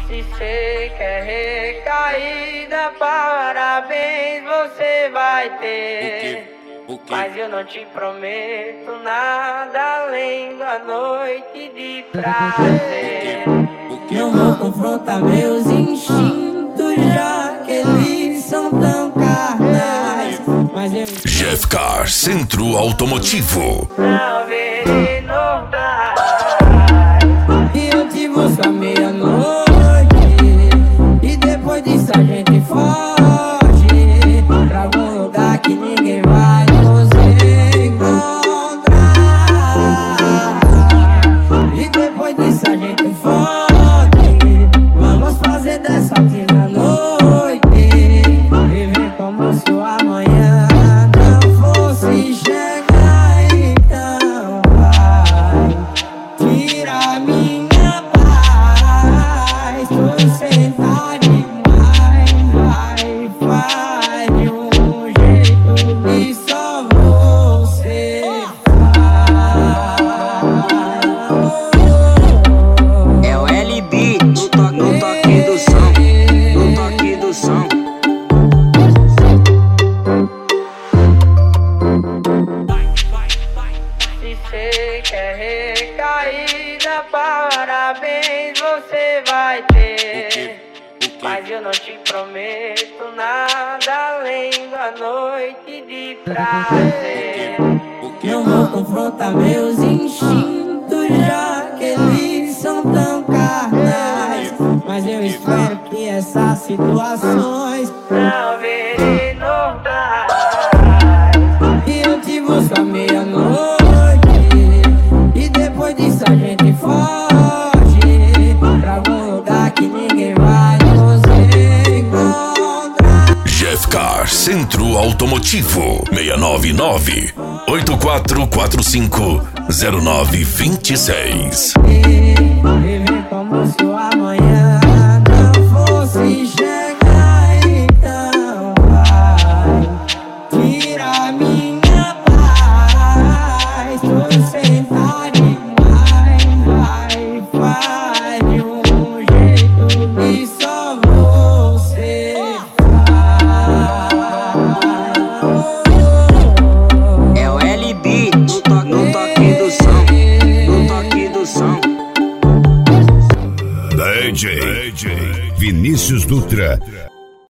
Se cê quer recaída, parabéns, você vai ter. Mas eu não te prometo nada além da noite de prazer. Não vou confrontar meus instintos, já que eles são tão carnais. Mas eu Jeffcar Centro Automotivo. não verei novidade. E eu te busco à meia-noite, e depois disso a gente foge pra algum lugar que ninguém vai nos encontrar. E depois disso a gente foge, vamos fazer dessa última noite viver como se o amanhã não fosse chegar. Então vai tirar minha paz, tô sentar demais, vai, faz de um jeito que só você faz. É o LB no toque do som, no toque do som. Se cê quer recaída, parabéns, você vai ter. Mas eu não te prometo nada além da noite de prazer. Não vou confrontar meus instintos, já que eles são tão carnais. Mas eu espero que essas situações Não verei novidade. e eu te busco à meia-noite, e depois disso a gente foge pra algum lugar que ninguém vai nos encontrar. Jeffcar Centro Automotivo. 699-8445-0926. Viver como se o amanhã não fosse chegar. Então vai tirar minha paz, tô sentar demais, vai, faz de um jeito que só você faz. É o LB no toque do som, no toque do som. DJ Vinícius Dutra.